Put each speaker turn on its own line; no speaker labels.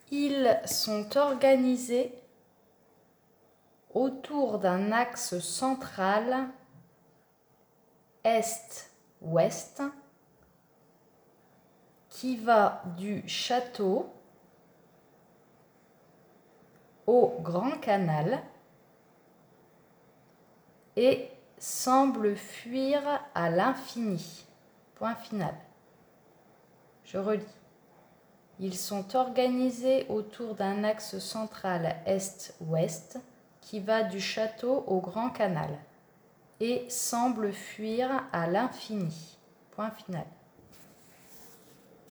Ils sont organisés autour d'un axe central est-ouest qui va du château au Grand Canal et semble fuir à l'infini. Point final. Je relis. Ils sont organisés autour d'un axe central est-ouest qui va du château au Grand Canal et semble fuir à l'infini. Point final.